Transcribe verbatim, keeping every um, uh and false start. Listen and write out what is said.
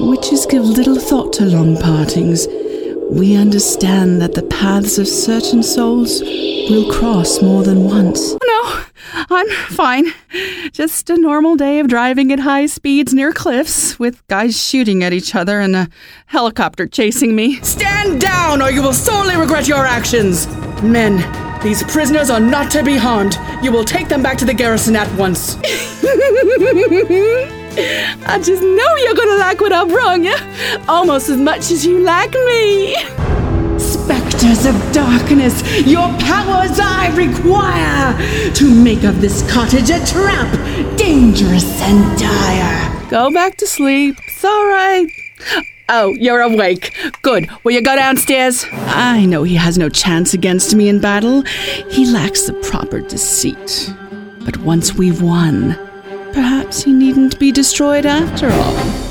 Witches give little thought to long partings. We understand that the paths of certain souls will cross more than once. No, I'm fine. Just a normal day of driving at high speeds near cliffs, with guys shooting at each other and a helicopter chasing me. Stand down, or you will sorely regret your actions! Men, these prisoners are not to be harmed. You will take them back to the garrison at once. I just know you're gonna like what I brought you, almost as much as you like me. Spectres of darkness, your powers I require to make of this cottage a trap, dangerous and dire. Go back to sleep. It's all right. Oh, you're awake. Good. Will you go downstairs? I know he has no chance against me in battle. He lacks the proper deceit. But once we've won, perhaps he needn't be destroyed after all.